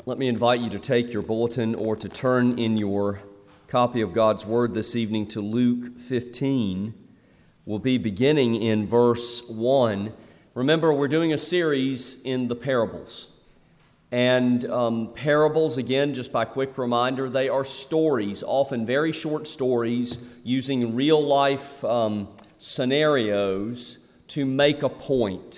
Let me invite you to take your bulletin or to turn in your copy of God's Word this evening to Luke 15. We'll be beginning in verse 1. Remember, we're doing a series in the parables. And parables, again, just by quick reminder, they are stories, often very short stories, using real-life scenarios to make a point.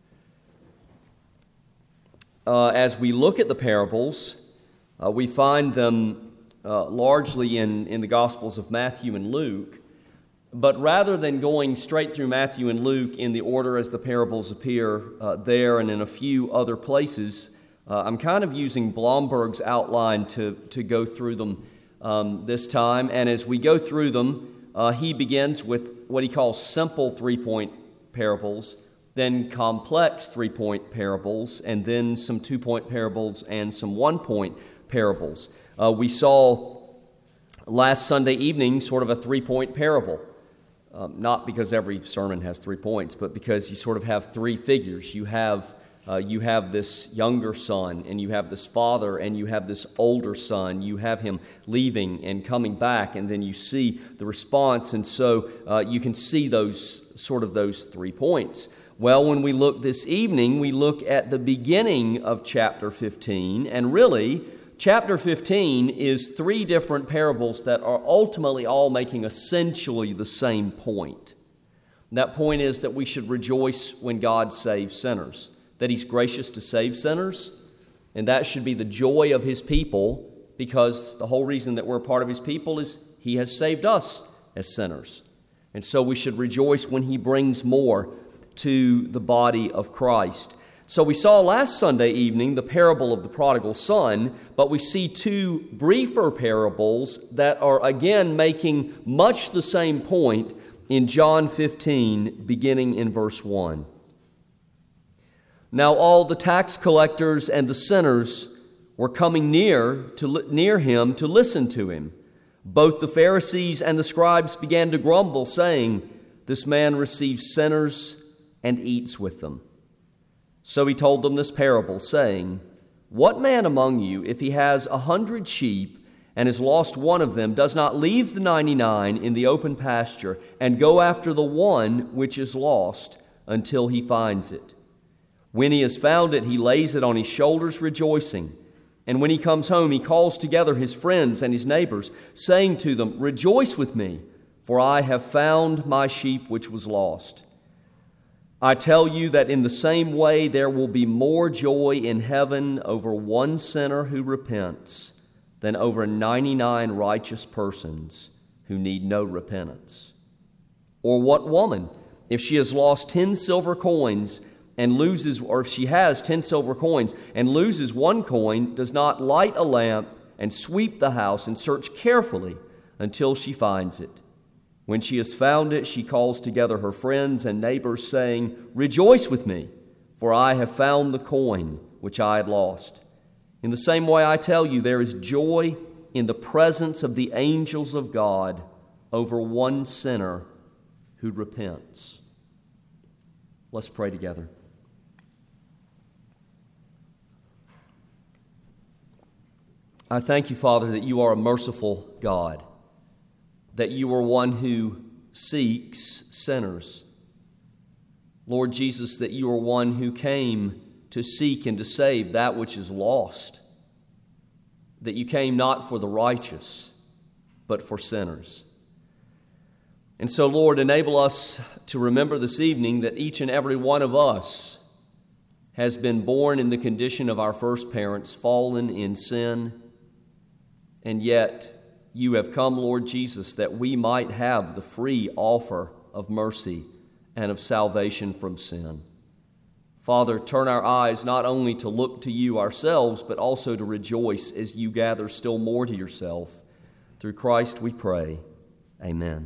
As we look at the parables, we find them largely in the Gospels of Matthew and Luke. But rather than going straight through Matthew and Luke in the order as the parables appear there and in a few other places, I'm kind of using Blomberg's outline to go through them this time. And as we go through them, he begins with what he calls simple three-point parables, then complex three-point parables, and then some two-point parables and some one-point parables. We saw last Sunday evening sort of a three-point parable, not because every sermon has 3 points, but because you sort of have three figures. You have this younger son, and you have this father, and you have this older son. You have him leaving and coming back, and then you see the response, and so you can see those 3 points. Well, when we look this evening, we look at the beginning of chapter 15, and really, chapter 15 is 3 different parables that are ultimately all making essentially the same point. That point is that we should rejoice when God saves sinners, that He's gracious to save sinners, and that should be the joy of His people, because the whole reason that we're a part of His people is He has saved us as sinners. And so we should rejoice when He brings more to the body of Christ. So we saw last Sunday evening the parable of the prodigal son, but we see 2 briefer parables that are again making much the same point in John 15, beginning in verse 1. Now all the tax collectors and the sinners were coming near him to listen to him. Both the Pharisees and the scribes began to grumble, saying, "This man receives sinners and eats with them." So he told them this parable, saying, "What man among you, if he has 100 sheep and has lost one of them, does not leave the 99 in the open pasture and go after the one which is lost until he finds it? When he has found it, he lays it on his shoulders, rejoicing. And when he comes home, he calls together his friends and his neighbors, saying to them, 'Rejoice with me, for I have found my sheep which was lost.' I tell you that in the same way there will be more joy in heaven over one sinner who repents than over 99 righteous persons who need no repentance. Or what woman, if she has lost 10 silver coins and loses, or if she has 10 silver coins and loses one coin, does not light a lamp and sweep the house and search carefully until she finds it? When she has found it, she calls together her friends and neighbors, saying, 'Rejoice with me, for I have found the coin which I had lost.' In the same way, I tell you, there is joy in the presence of the angels of God over one sinner who repents." Let's pray together. I thank you, Father, that you are a merciful God, that you are one who seeks sinners. Lord Jesus, that you are one who came to seek and to save that which is lost, that you came not for the righteous, but for sinners. And so, Lord, enable us to remember this evening that each and every one of us has been born in the condition of our first parents, fallen in sin, and yet you have come, Lord Jesus, that we might have the free offer of mercy and of salvation from sin. Father, turn our eyes not only to look to you ourselves, but also to rejoice as you gather still more to yourself. Through Christ we pray. Amen.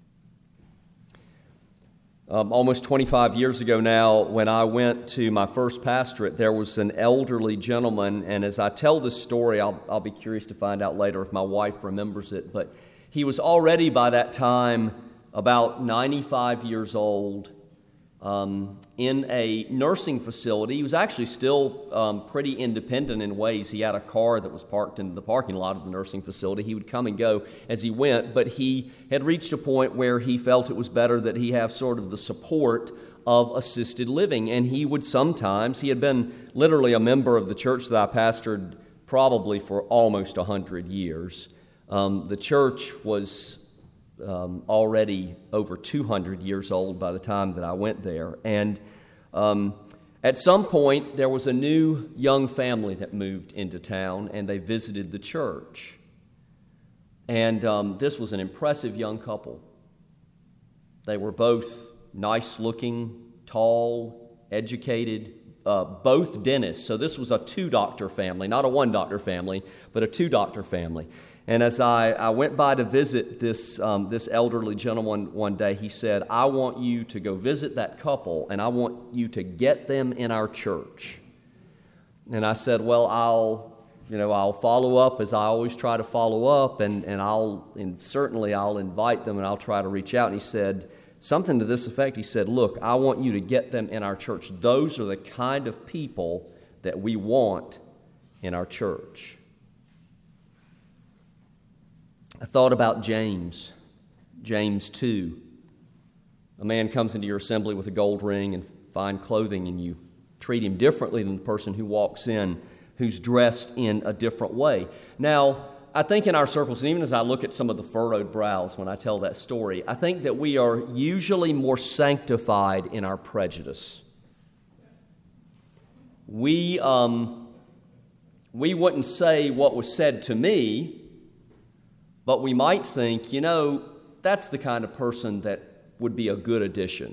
Almost 25 years ago now, when I went to my first pastorate, there was an elderly gentleman, and as I tell this story, I'll be curious to find out later if my wife remembers it, but he was already by that time about 95 years old, in a nursing facility. He was actually still pretty independent in ways. He had a car that was parked in the parking lot of the nursing facility. He would come and go as he went, but he had reached a point where he felt it was better that he have sort of the support of assisted living. And he had been literally a member of the church that I pastored probably for almost 100 years. The church was already over 200 years old by the time that I went there. And at some point, there was a new young family that moved into town, and they visited the church. And this was an impressive young couple. They were both nice-looking, tall, educated, both dentists. So this was a two-doctor family, not a one-doctor family, but a two-doctor family. And as I went by to visit this elderly gentleman one day, he said, "I want you to go visit that couple, and I want you to get them in our church." And I said, "Well, I'll follow up as I always try to follow up, and certainly I'll invite them, and I'll try to reach out." And he said something to this effect. He said, "Look, I want you to get them in our church. Those are the kind of people that we want in our church." I thought about James 2. A man comes into your assembly with a gold ring and fine clothing, and you treat him differently than the person who walks in who's dressed in a different way. Now, I think in our circles, and even as I look at some of the furrowed brows when I tell that story, I think that we are usually more sanctified in our prejudice. We wouldn't say what was said to me, but we might think, that's the kind of person that would be a good addition.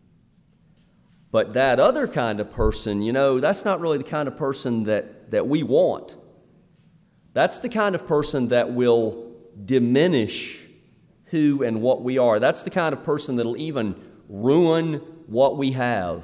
But that other kind of person, that's not really the kind of person that we want. That's the kind of person that will diminish who and what we are. That's the kind of person that'll even ruin what we have.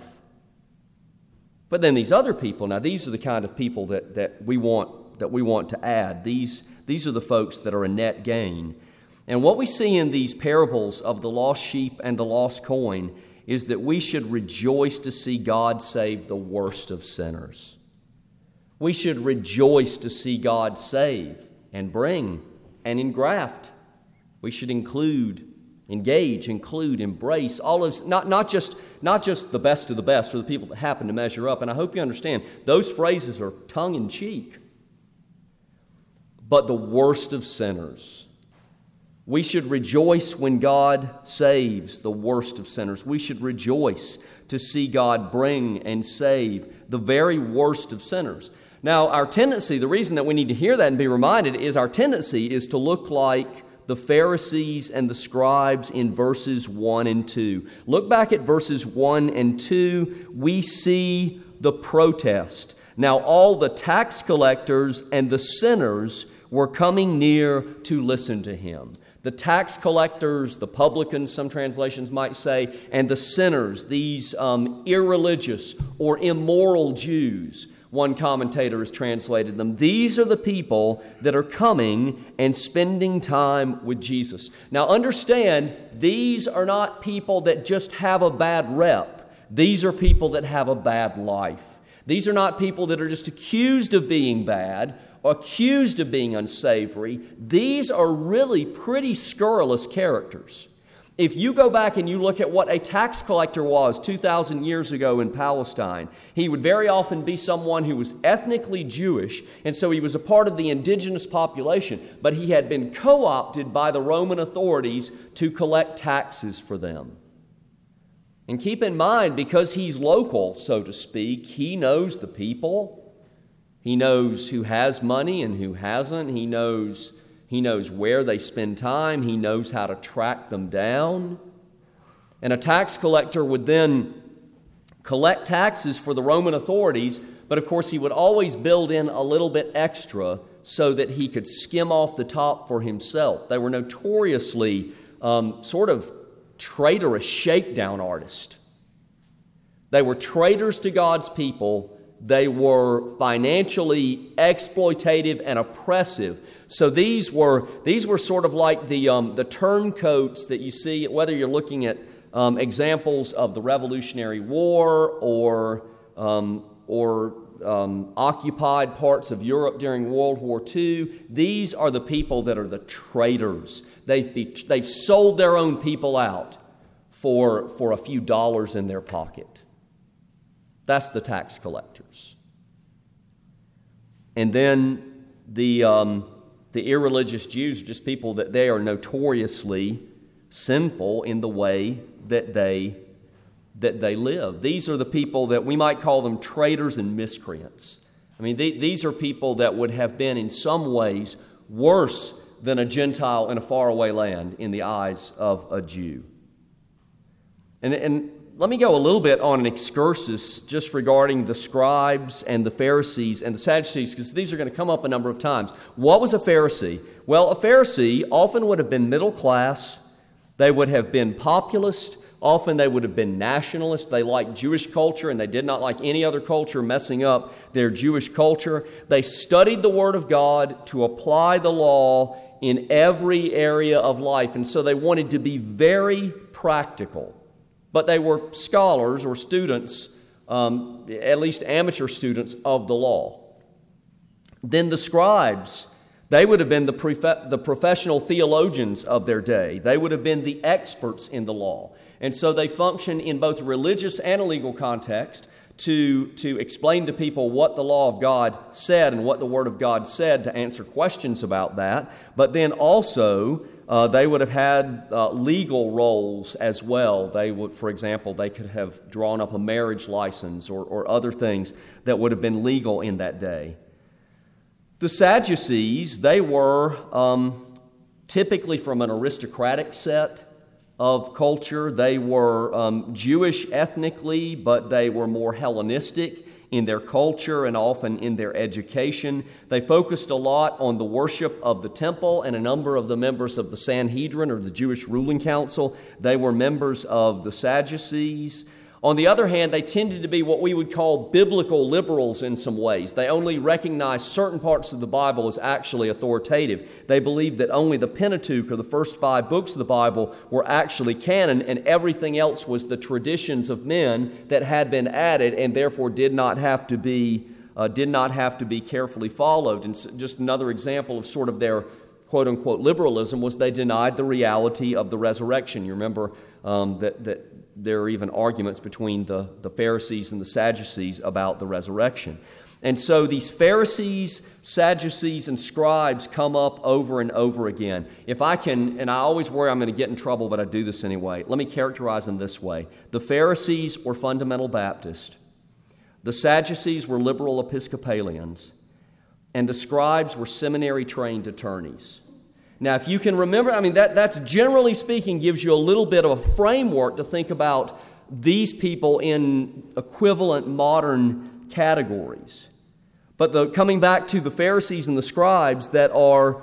But then these other people, now these are the kind of people that we want to add. These are the folks that are a net gain. And what we see in these parables of the lost sheep and the lost coin is that we should rejoice to see God save the worst of sinners. We should rejoice to see God save and bring and engraft. We should engage, embrace all of not just the best of the best or the people that happen to measure up. And I hope you understand those phrases are tongue in cheek. But the worst of sinners. We should rejoice when God saves the worst of sinners. We should rejoice to see God bring and save the very worst of sinners. Now, our tendency, the reason that we need to hear that and be reminded is our tendency is to look like the Pharisees and the scribes in verses 1 and 2. Look back at verses 1 and 2. We see the protest. Now, all the tax collectors and the sinners were coming near to listen to him. The tax collectors, the publicans, some translations might say, and the sinners, these irreligious or immoral Jews, one commentator has translated them. These are the people that are coming and spending time with Jesus. Now understand, these are not people that just have a bad rep. These are people that have a bad life. These are not people that are just accused of being bad, accused of being unsavory. These are really pretty scurrilous characters. If you go back and you look at what a tax collector was 2,000 years ago in Palestine, he would very often be someone who was ethnically Jewish, and so he was a part of the indigenous population, but he had been co-opted by the Roman authorities to collect taxes for them. And keep in mind, because he's local, so to speak, he knows the people. He knows who has money and who hasn't. He knows where they spend time. He knows how to track them down. And a tax collector would then collect taxes for the Roman authorities, but of course he would always build in a little bit extra so that he could skim off the top for himself. They were notoriously sort of traitorous shakedown artists. They were traitors to God's people. They were financially exploitative and oppressive. So these were sort of like the turncoats that you see, whether you're looking at examples of the Revolutionary War or occupied parts of Europe during World War II. These are the people that are the traitors. They've sold their own people out for a few dollars in their pocket. That's the tax collectors. And then the irreligious Jews are just people that they are notoriously sinful in the way that they live. These are the people that we might call them traitors and miscreants. I mean, these are people that would have been in some ways worse than a Gentile in a faraway land in the eyes of a Jew. And let me go a little bit on an excursus just regarding the scribes and the Pharisees and the Sadducees, because these are going to come up a number of times. What was a Pharisee? Well, a Pharisee often would have been middle class. They would have been populist. Often they would have been nationalist. They liked Jewish culture, and they did not like any other culture messing up their Jewish culture. They studied the Word of God to apply the law in every area of life, and so they wanted to be very practical. But they were scholars or students, at least amateur students of the law. Then the scribes, they would have been the professional theologians of their day. They would have been the experts in the law. And so they function in both a religious and a legal context to explain to people what the law of God said and what the Word of God said, to answer questions about that. But then also, they would have had legal roles as well. They would, for example, they could have drawn up a marriage license or other things that would have been legal in that day. The Sadducees, they were typically from an aristocratic set of culture. They were Jewish ethnically, but they were more Hellenistic in their culture and often in their education. They focused a lot on the worship of the temple, and a number of the members of the Sanhedrin, or the Jewish ruling council, they were members of the Sadducees. On the other hand, they tended to be what we would call biblical liberals in some ways. They only recognized certain parts of the Bible as actually authoritative. They believed that only the Pentateuch, or the first 5 books of the Bible, were actually canon, and everything else was the traditions of men that had been added and therefore did not have to be carefully followed. And so just another example of sort of their quote-unquote liberalism was they denied the reality of the resurrection. You remember that there are even arguments between the Pharisees and the Sadducees about the resurrection. And so these Pharisees, Sadducees, and scribes come up over and over again. If I can, and I always worry I'm going to get in trouble, but I do this anyway, let me characterize them this way. The Pharisees were fundamental Baptist. The Sadducees were liberal Episcopalians. And the scribes were seminary-trained attorneys. Now, if you can remember, that's generally speaking gives you a little bit of a framework to think about these people in equivalent modern categories. But coming back to the Pharisees and the scribes that are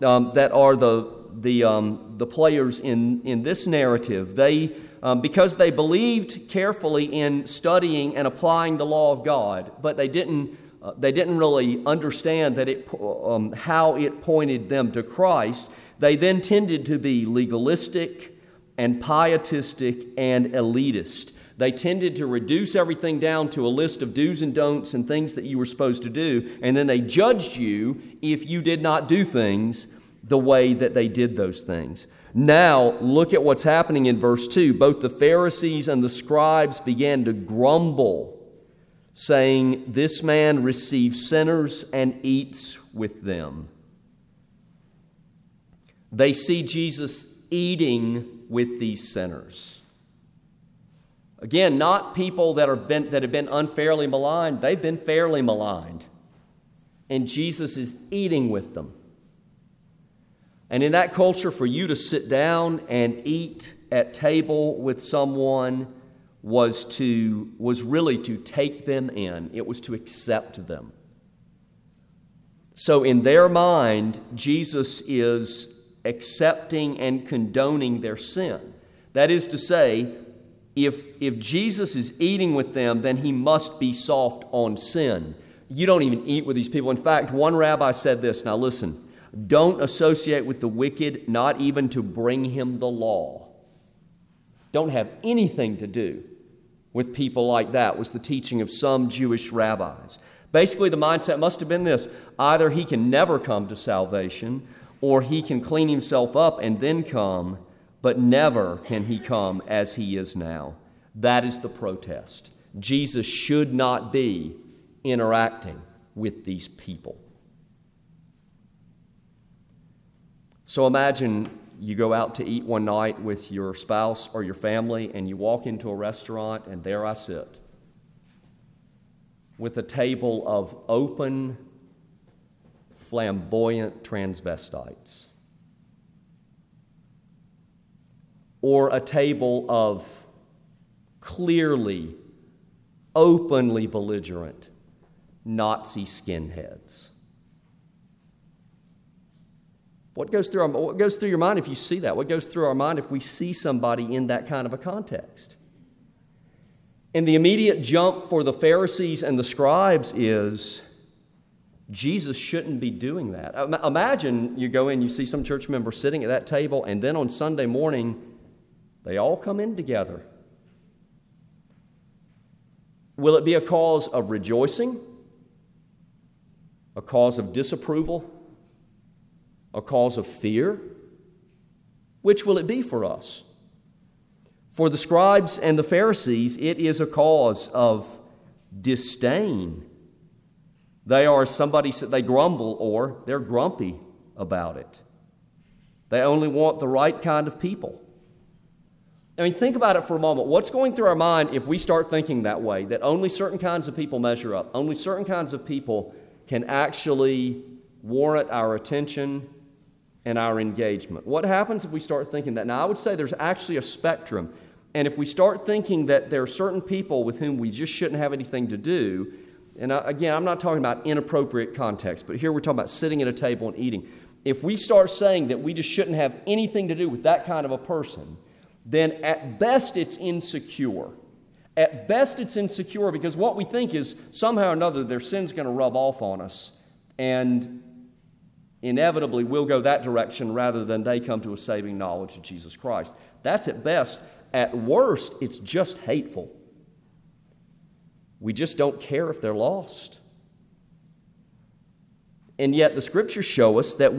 the players in this narrative, they because they believed carefully in studying and applying the law of God, but they didn't really understand that how it pointed them to Christ. They then tended to be legalistic and pietistic and elitist. They tended to reduce everything down to a list of do's and don'ts and things that you were supposed to do, and then they judged you if you did not do things the way that they did those things. Now, look at what's happening in verse 2. Both the Pharisees and the scribes began to grumble, saying, "This man receives sinners and eats with them." They see Jesus eating with these sinners. Again, not people that have been unfairly maligned. They've been fairly maligned. And Jesus is eating with them. And in that culture, for you to sit down and eat at table with someone was really to take them in. It was to accept them. So in their mind, Jesus is accepting and condoning their sin. That is to say, if Jesus is eating with them, then he must be soft on sin. You don't even eat with these people. In fact, one rabbi said this. Now listen, don't associate with the wicked, not even to bring him the law. Don't have anything to do with people like that, was the teaching of some Jewish rabbis. Basically, the mindset must have been this: either he can never come to salvation, or he can clean himself up and then come, but never can he come as he is now. That is the protest. Jesus should not be interacting with these people. So imagine you go out to eat one night with your spouse or your family, and you walk into a restaurant, and there I sit with a table of open, flamboyant transvestites, or a table of clearly, openly belligerent Nazi skinheads. What goes through your mind if you see that? What goes through our mind if we see somebody in that kind of a context? And the immediate jump for the Pharisees and the scribes is, Jesus shouldn't be doing that. Imagine you go in, you see some church member sitting at that table, and then on Sunday morning, they all come in together. Will it be a cause of rejoicing? A cause of disapproval? A cause of fear? Which will it be for us? For the scribes and the Pharisees, it is a cause of disdain. They are somebody said they grumble, or they're grumpy about it. They only want the right kind of people. I mean, think about it for a moment. What's going through our mind if we start thinking that way, that only certain kinds of people measure up, only certain kinds of people can actually warrant our attention and our engagement? What happens if we start thinking that? Now, I would say there's actually a spectrum. And if we start thinking that there are certain people with whom we just shouldn't have anything to do, and again, I'm not talking about inappropriate context, but here we're talking about sitting at a table and eating. If we start saying that we just shouldn't have anything to do with that kind of a person, then at best it's insecure. At best it's insecure because what we think is somehow or another their sin's going to rub off on us, and inevitably we'll go that direction rather than they come to a saving knowledge of Jesus Christ. That's at best. At worst, it's just hateful. We just don't care if they're lost. And yet the Scriptures show us that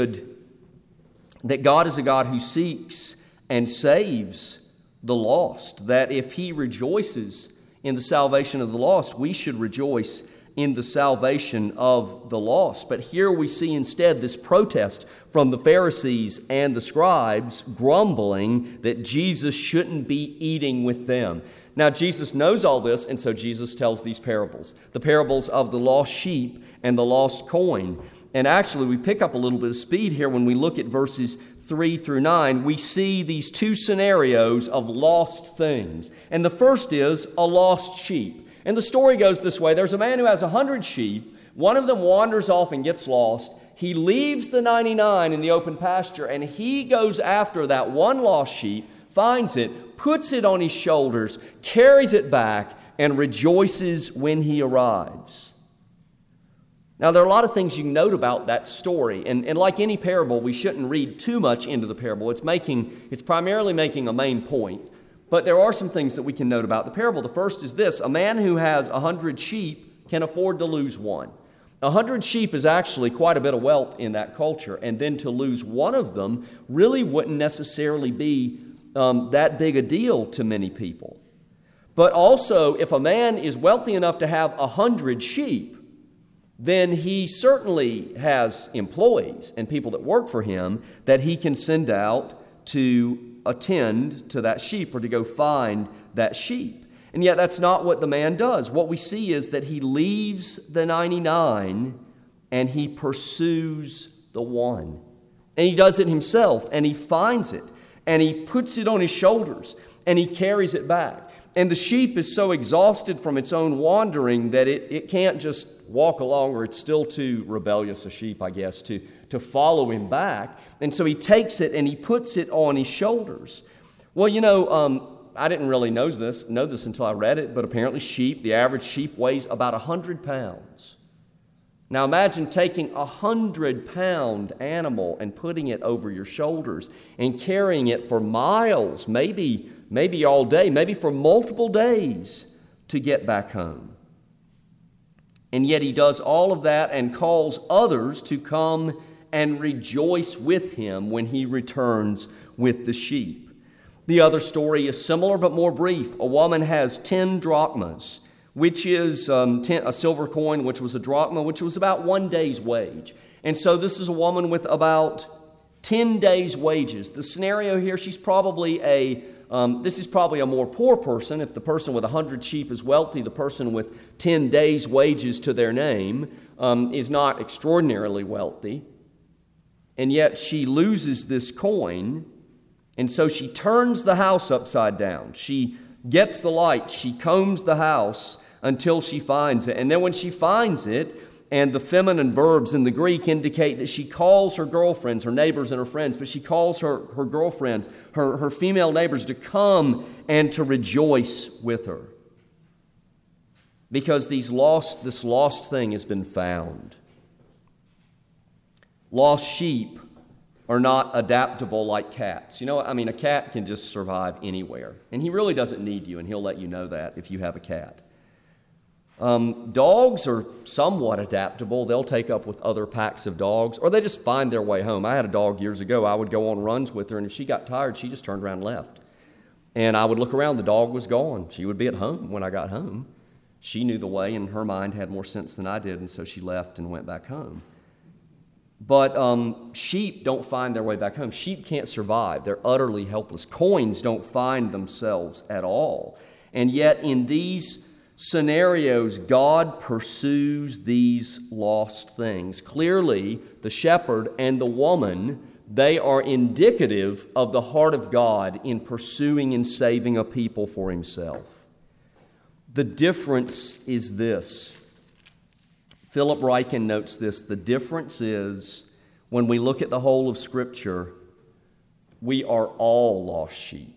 that God is a God who seeks and saves the lost, that if He rejoices in the salvation of the lost, we should rejoice in the salvation of the lost. But here we see instead this protest from the Pharisees and the scribes, grumbling that Jesus shouldn't be eating with them. Now, Jesus knows all this, and so Jesus tells these parables, the parables of the lost sheep and the lost coin. And actually, we pick up a little bit of speed here when we look at verses 3 through 9. We see these two scenarios of lost things. And the first is a lost sheep. And the story goes this way. There's a man who has 100 sheep. One of them wanders off and gets lost. He leaves the 99 in the open pasture, and he goes after that one lost sheep, finds it, puts it on his shoulders, carries it back, and rejoices when he arrives. Now, there are a lot of things you can note about that story. And like any parable, we shouldn't read too much into the parable. It's primarily making a main point. But there are some things that we can note about the parable. The first is this: a man who has 100 sheep can afford to lose one. 100 sheep is actually quite a bit of wealth in that culture, and then to lose one of them really wouldn't necessarily be that big a deal to many people. But also, if a man is wealthy enough to have 100 sheep, then he certainly has employees and people that work for him that he can send out to attend to that sheep or to go find that sheep. And yet that's not what the man does. What we see is that he leaves the 99 and he pursues the one. And he does it himself, and he finds it, and he puts it on his shoulders, and he carries it back. And the sheep is so exhausted from its own wandering that it can't just walk along, or it's still too rebellious a sheep, I guess, to follow him back. And so he takes it and he puts it on his shoulders. Well, I didn't really know this until I read it, but apparently the average sheep weighs about 100 pounds. Now imagine taking a 100-pound animal and putting it over your shoulders and carrying it for miles, maybe all day, maybe for multiple days to get back home. And yet he does all of that and calls others to come and rejoice with him when he returns with the sheep. The other story is similar but more brief. A woman has 10 drachmas, which is a silver coin, which was a drachma, which was about 1 day's wage. And so this is a woman with about 10 days' wages. The scenario here, this is probably a more poor person. If the person with 100 sheep is wealthy, the person with 10 days' wages to their name is not extraordinarily wealthy. And yet she loses this coin, and so she turns the house upside down. She gets the light, she combs the house until she finds it. And then when she finds it, and the feminine verbs in the Greek indicate that she calls her girlfriends, her neighbors and her friends, but she calls her girlfriends, her female neighbors, to come and to rejoice with her. Because this lost thing has been found. Lost sheep are not adaptable like cats. A cat can just survive anywhere. And he really doesn't need you, and he'll let you know that if you have a cat. Dogs are somewhat adaptable. They'll take up with other packs of dogs, or they just find their way home. I had a dog years ago. I would go on runs with her, and if she got tired, she just turned around and left. And I would look around. The dog was gone. She would be at home when I got home. She knew the way, and her mind had more sense than I did, and so she left and went back home. But sheep don't find their way back home. Sheep can't survive. They're utterly helpless. Coins don't find themselves at all. And yet in these scenarios, God pursues these lost things. Clearly, the shepherd and the woman, they are indicative of the heart of God in pursuing and saving a people for himself. The difference is this. Philip Ryken notes this. The difference is, when we look at the whole of Scripture, we are all lost sheep.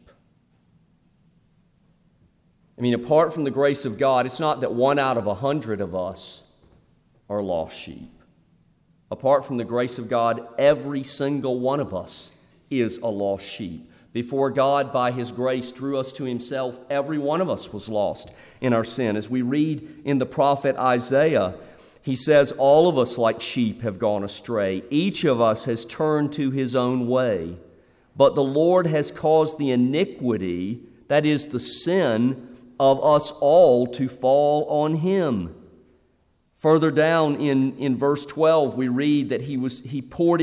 Apart from the grace of God, it's not that 1 out of 100 of us are lost sheep. Apart from the grace of God, every single one of us is a lost sheep. Before God, by his grace, drew us to himself, every one of us was lost in our sin. As we read in the prophet Isaiah, he says, all of us like sheep have gone astray. Each of us has turned to his own way. But the Lord has caused the iniquity, that is the sin, of us all to fall on him. Further down in verse 12, we read that he poured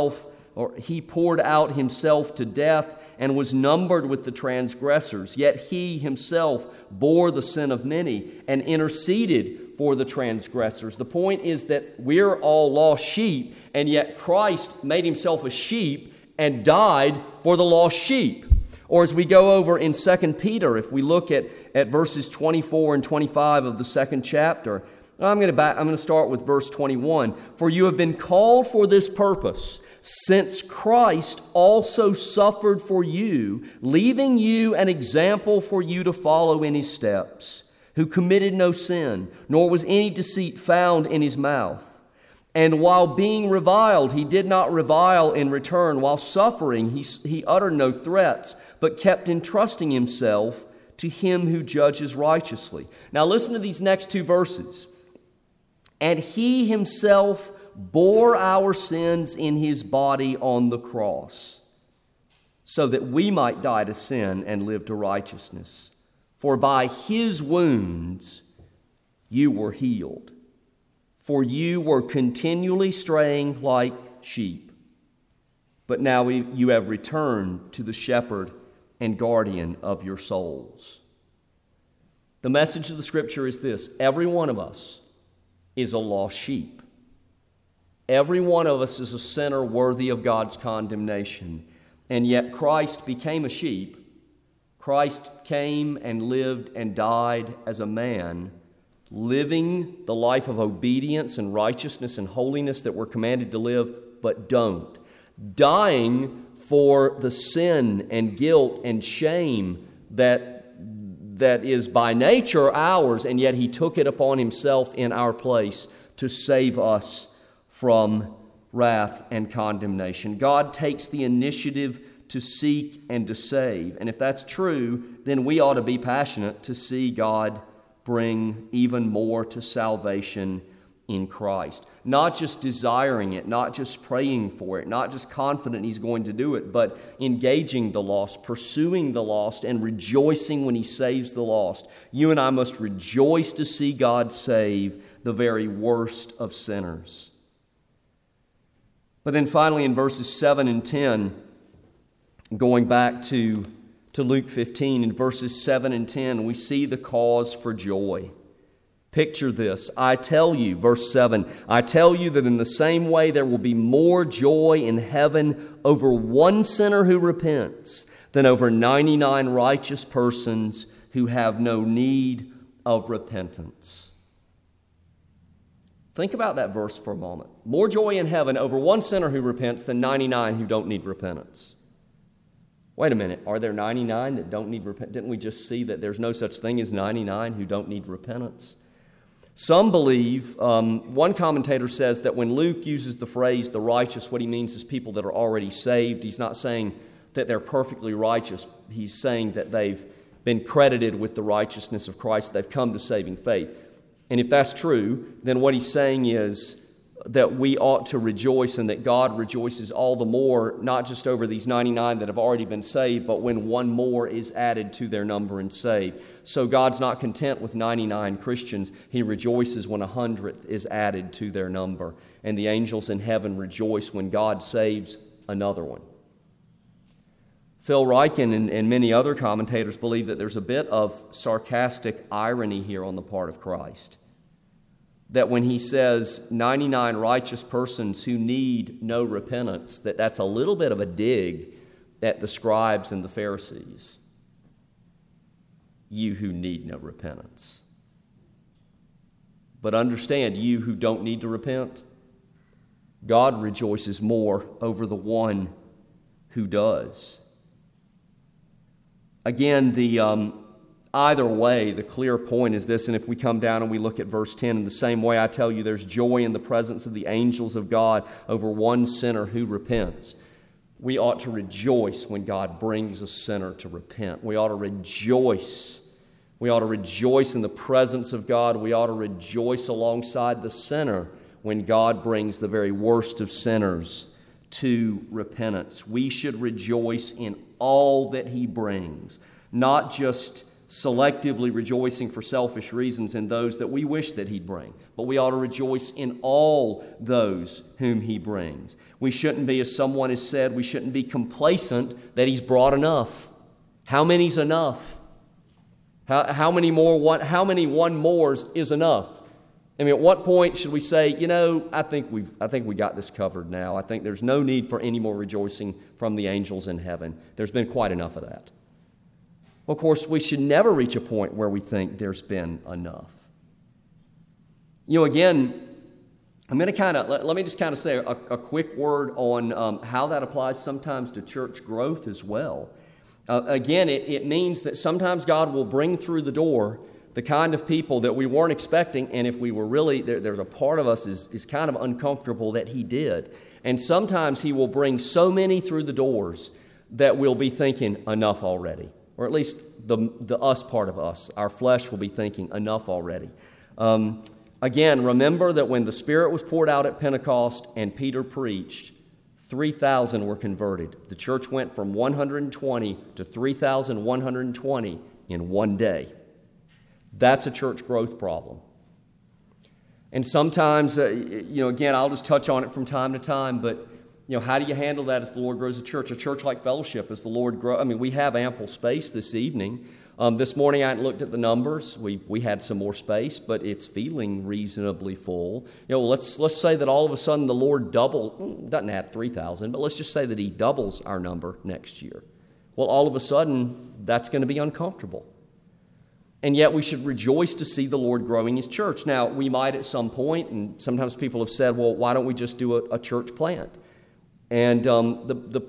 out himself to death and was numbered with the transgressors. Yet he himself bore the sin of many and interceded for the transgressors. The point is that we're all lost sheep, and yet Christ made himself a sheep and died for the lost sheep. Or as we go over in 2 Peter, if we look at verses 24 and 25 of the 2nd chapter, I'm going to start with verse 21. For you have been called for this purpose, since Christ also suffered for you, leaving you an example for you to follow in his steps, who committed no sin, nor was any deceit found in his mouth. And while being reviled, he did not revile in return. While suffering, he uttered no threats, but kept entrusting himself to him who judges righteously. Now listen to these next 2 verses. And he himself bore our sins in his body on the cross, so that we might die to sin and live to righteousness. For by his wounds you were healed. For you were continually straying like sheep, but now you have returned to the shepherd and guardian of your souls. The message of the Scripture is this: every one of us is a lost sheep. Every one of us is a sinner worthy of God's condemnation, and yet Christ became a sheep. Christ came and lived and died as a man, living the life of obedience and righteousness and holiness that we're commanded to live, but don't. Dying for the sin and guilt and shame that is by nature ours, and yet he took it upon himself in our place to save us from wrath and condemnation. God takes the initiative to seek and to save. And if that's true, then we ought to be passionate to see God bring even more to salvation in Christ. Not just desiring it, not just praying for it, not just confident He's going to do it, but engaging the lost, pursuing the lost, and rejoicing when He saves the lost. You and I must rejoice to see God save the very worst of sinners. But then finally in verses 7 and 10, going back to Luke 15, in verses 7 and 10, we see the cause for joy. Picture this. I tell you, verse 7, I tell you that in the same way there will be more joy in heaven over one sinner who repents than over 99 righteous persons who have no need of repentance. Think about that verse for a moment. More joy in heaven over one sinner who repents than 99 who don't need repentance. Wait a minute, are there 99 that don't need repentance? Didn't we just see that there's no such thing as 99 who don't need repentance? Some believe, one commentator says that when Luke uses the phrase the righteous, what he means is people that are already saved. He's not saying that they're perfectly righteous. He's saying that they've been credited with the righteousness of Christ. They've come to saving faith. And if that's true, then what he's saying is that we ought to rejoice and that God rejoices all the more, not just over these 99 that have already been saved, but when one more is added to their number and saved. So God's not content with 99 Christians. He rejoices when 100th is added to their number. And the angels in heaven rejoice when God saves another one. Phil Ryken and many other commentators believe that there's a bit of sarcastic irony here on the part of Christ. That when he says 99 righteous persons who need no repentance, that's a little bit of a dig at the scribes and the Pharisees. You who need no repentance. But understand, you who don't need to repent, God rejoices more over the one who does. Again, either way, the clear point is this, and if we come down and we look at verse 10, in the same way I tell you there's joy in the presence of the angels of God over one sinner who repents. We ought to rejoice when God brings a sinner to repent. We ought to rejoice. We ought to rejoice in the presence of God. We ought to rejoice alongside the sinner when God brings the very worst of sinners to repentance. We should rejoice in all that He brings, not just selectively rejoicing for selfish reasons in those that we wish that He'd bring. But we ought to rejoice in all those whom He brings. We shouldn't be, as someone has said, we shouldn't be complacent that He's brought enough. How many's enough? How many one mores is enough? I mean, at what point should we say, I think we got this covered now. I think there's no need for any more rejoicing from the angels in heaven. There's been quite enough of that. Of course, we should never reach a point where we think there's been enough. Again, I'm going to let me just say a quick word on how that applies sometimes to church growth as well. Again, it means that sometimes God will bring through the door the kind of people that we weren't expecting, and if we were really, there's a part of us is kind of uncomfortable that He did. And sometimes He will bring so many through the doors that we'll be thinking, enough already. Or at least the us part of us, our flesh will be thinking, enough already. Again, remember that when the Spirit was poured out at Pentecost and Peter preached, 3,000 were converted. The church went from 120 to 3,120 in one day. That's a church growth problem. And sometimes, again, I'll just touch on it from time to time, but how do you handle that as the Lord grows a church? A church like Fellowship, as the Lord grows. We have ample space this evening. This morning I hadn't looked at the numbers. We had some more space, but it's feeling reasonably full. Let's say that all of a sudden the Lord doesn't add 3,000, but let's just say that He doubles our number next year. Well, all of a sudden that's going to be uncomfortable. And yet we should rejoice to see the Lord growing His church. Now, we might at some point, and sometimes people have said, well, why don't we just do a church plant? And now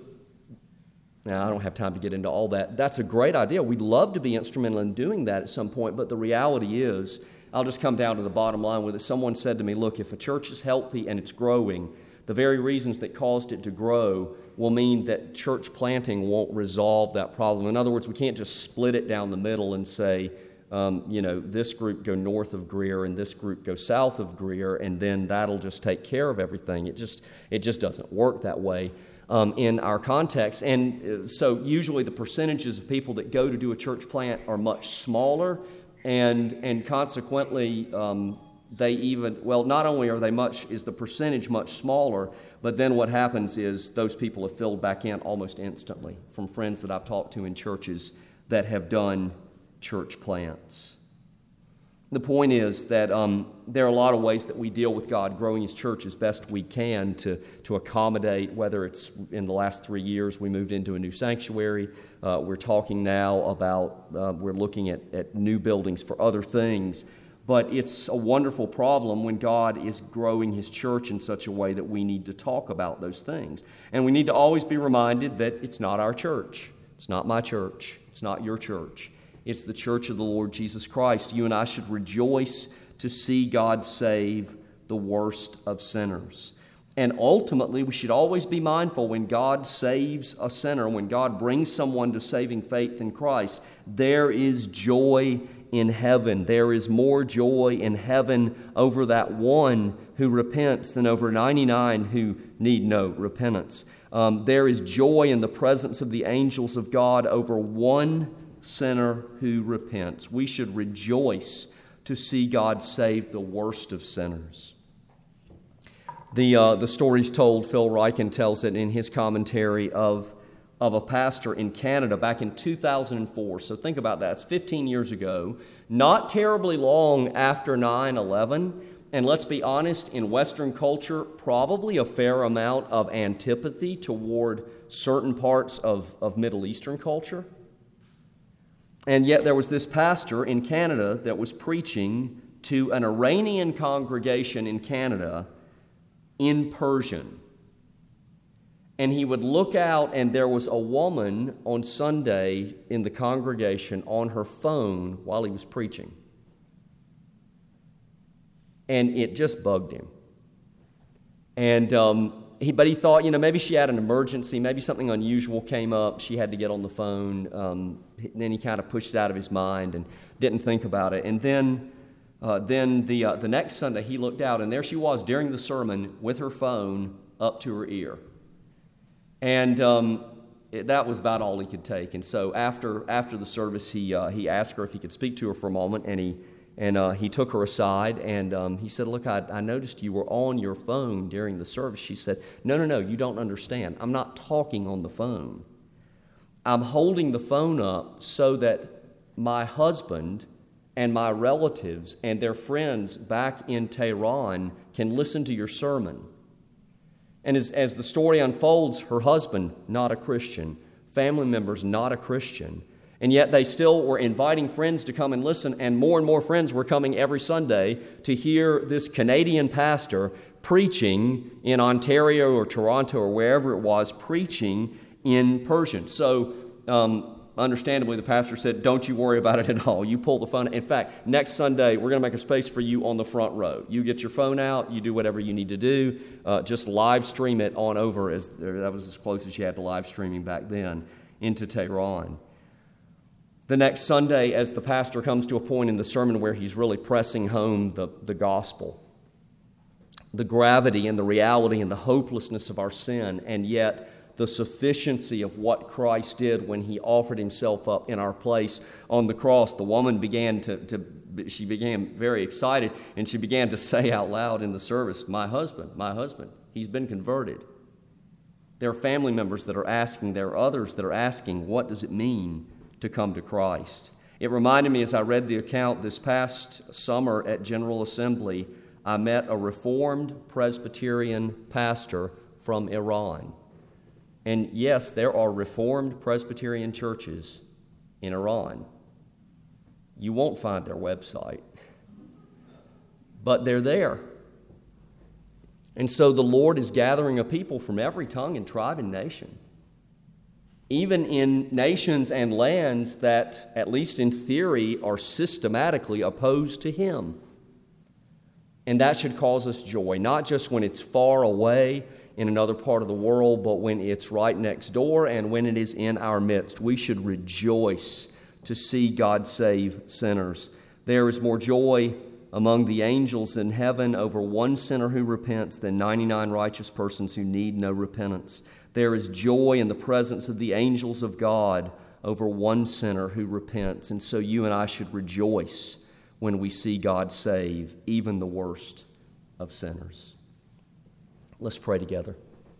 I don't have time to get into all that. That's a great idea. We'd love to be instrumental in doing that at some point, but the reality is I'll just come down to the bottom line with it. Someone said to me, look, if a church is healthy and it's growing, the very reasons that caused it to grow will mean that church planting won't resolve that problem. In other words, we can't just split it down the middle and say, this group go north of Greer and this group go south of Greer, and then that'll just take care of everything. It just doesn't work that way in our context. And so usually the percentages of people that go to do a church plant are much smaller, and consequently not only is the percentage much smaller, but then what happens is those people have filled back in almost instantly from friends that I've talked to in churches that have done church plants. The point is that there are a lot of ways that we deal with God growing His church as best we can to accommodate, whether it's in the last 3 years we moved into a new sanctuary. We're talking now about, we're looking at new buildings for other things. But it's a wonderful problem when God is growing His church in such a way that we need to talk about those things. And we need to always be reminded that it's not our church. It's not my church. It's not your church. It's the church of the Lord Jesus Christ. You and I should rejoice to see God save the worst of sinners. And ultimately, we should always be mindful when God saves a sinner, when God brings someone to saving faith in Christ, there is joy in heaven. There is more joy in heaven over that one who repents than over 99 who need no repentance. There is joy in the presence of the angels of God over one sinner who repents. We should rejoice to see God save the worst of sinners. The story's told, Phil Ryken tells it in his commentary of a pastor in Canada back in 2004. So think about that. It's 15 years ago, not terribly long after 9/11. And let's be honest, in Western culture, probably a fair amount of antipathy toward certain parts of Middle Eastern culture. And yet there was this pastor in Canada that was preaching to an Iranian congregation in Canada in Persian. And he would look out, and there was a woman on Sunday in the congregation on her phone while he was preaching. And it just bugged him. And but he thought, maybe she had an emergency, maybe something unusual came up, she had to get on the phone. Then he kind of pushed it out of his mind and didn't think about it. And then the next Sunday he looked out, and there she was during the sermon with her phone up to her ear. And that was about all he could take. And so after the service, he asked her if he could speak to her for a moment, and he took her aside, and he said, "Look, I noticed you were on your phone during the service." She said, No, you don't understand. I'm not talking on the phone. I'm holding the phone up so that my husband and my relatives and their friends back in Tehran can listen to your sermon." And as the story unfolds, her husband, not a Christian, family members, not a Christian, and yet they still were inviting friends to come and listen, and more friends were coming every Sunday to hear this Canadian pastor preaching in Ontario or Toronto or wherever it was, preaching in Persian. So, understandably, the pastor said, "Don't you worry about it at all. You pull the phone. In fact, next Sunday, we're going to make a space for you on the front row. You get your phone out. You do whatever you need to do. Just live stream it on over." That was as close as you had to live streaming back then into Tehran. The next Sunday, as the pastor comes to a point in the sermon where he's really pressing home the gospel, the gravity and the reality and the hopelessness of our sin, and yet the sufficiency of what Christ did when He offered Himself up in our place on the cross, the woman began she became very excited, and she began to say out loud in the service, my husband, he's been converted." There are family members that are asking, there are others that are asking, what does it mean to come to Christ? It reminded me as I read the account this past summer at General Assembly, I met a Reformed Presbyterian pastor from Iran. And yes, there are Reformed Presbyterian churches in Iran. You won't find their website, but they're there. And so the Lord is gathering a people from every tongue and tribe and nation, even in nations and lands that, at least in theory, are systematically opposed to Him. And that should cause us joy, not just when it's far away in another part of the world, but when it's right next door and when it is in our midst. We should rejoice to see God save sinners. There is more joy among the angels in heaven over one sinner who repents than 99 righteous persons who need no repentance. There is joy in the presence of the angels of God over one sinner who repents. And so you and I should rejoice when we see God save even the worst of sinners. Let's pray together.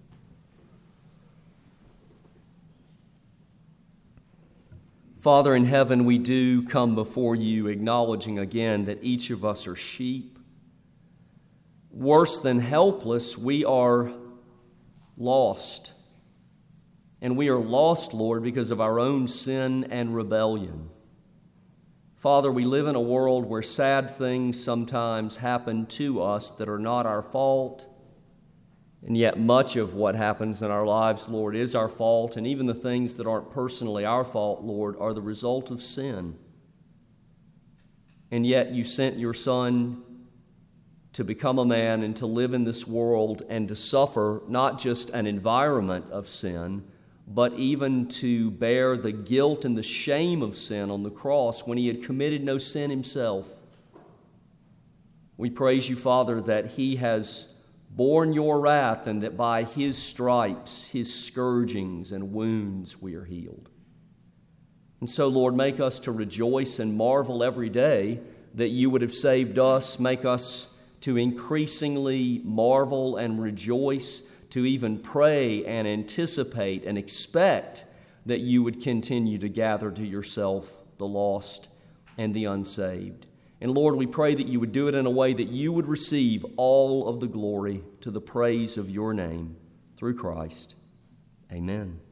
Father in heaven, we do come before you acknowledging again that each of us are sheep. Worse than helpless, we are lost. And we are lost, Lord, because of our own sin and rebellion. Father, we live in a world where sad things sometimes happen to us that are not our fault. And yet much of what happens in our lives, Lord, is our fault. And even the things that aren't personally our fault, Lord, are the result of sin. And yet you sent your Son to become a man and to live in this world and to suffer not just an environment of sin, but even to bear the guilt and the shame of sin on the cross when he had committed no sin himself. We praise you, Father, that he has borne your wrath and that by his stripes, his scourgings and wounds, we are healed. And so, Lord, make us to rejoice and marvel every day that you would have saved us. Make us to increasingly marvel and rejoice, to even pray and anticipate and expect that you would continue to gather to yourself the lost and the unsaved. And Lord, we pray that you would do it in a way that you would receive all of the glory to the praise of your name through Christ. Amen.